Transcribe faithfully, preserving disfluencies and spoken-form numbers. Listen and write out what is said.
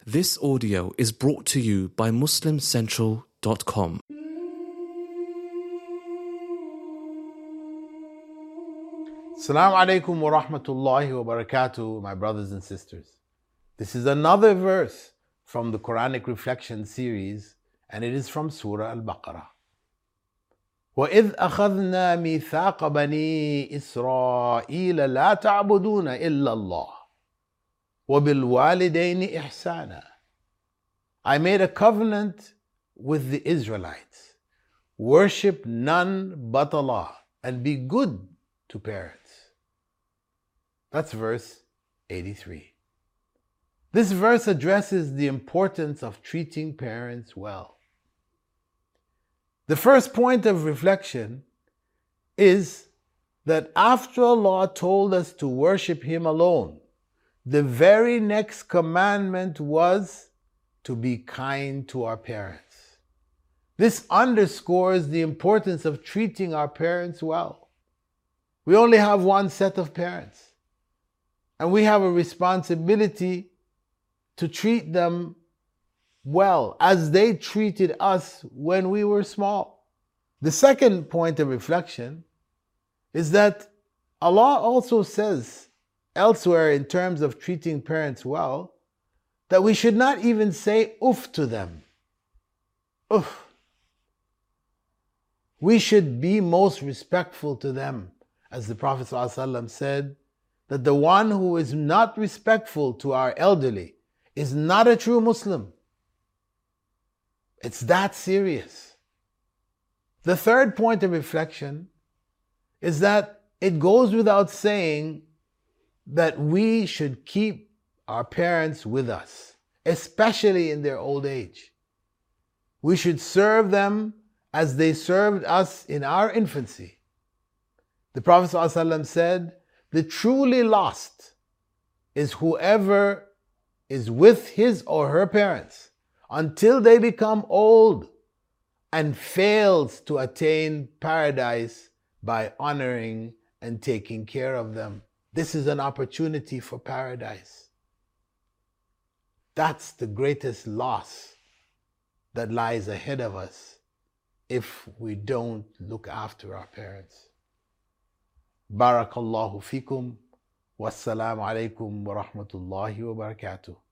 This audio is brought to you by Muslim Central dot com. Assalamu alaikum wa rahmatullahi wa barakatuh, my brothers and sisters. This is another verse from the Quranic Reflection series, and it is from Surah Al-Baqarah. وَإِذْ أَخَذْنَا مِيثَاقَ بَنِي إِسْرَائِيلَ لَا تَعْبُدُونَ إِلَّا اللَّهَ وَبِالْوَالِدَيْنِ إِحْسَانًا. I made a covenant with the Israelites. Worship none but Allah and be good to parents. That's verse eighty-three. This verse addresses the importance of treating parents well. The first point of reflection is that after Allah told us to worship Him alone, the very next commandment was to be kind to our parents. This underscores the importance of treating our parents well. We only have one set of parents, and we have a responsibility to treat them well as they treated us when we were small. The second point of reflection is that Allah also says elsewhere in terms of treating parents well that we should not even say uff to them. Uff. We should be most respectful to them, as the Prophet ﷺ said that the one who is not respectful to our elderly is not a true Muslim. It's that serious. The third point of reflection is that it goes without saying that we should keep our parents with us, especially in their old age. We should serve them as they served us in our infancy. The Prophet ﷺ said, the truly lost is whoever is with his or her parents until they become old and fails to attain paradise by honoring and taking care of them. This is an opportunity for paradise. That's the greatest loss that lies ahead of us if we don't look after our parents. Barakallahu fikum. Wassalamu alaikum wa rahmatullahi wa barakatuh.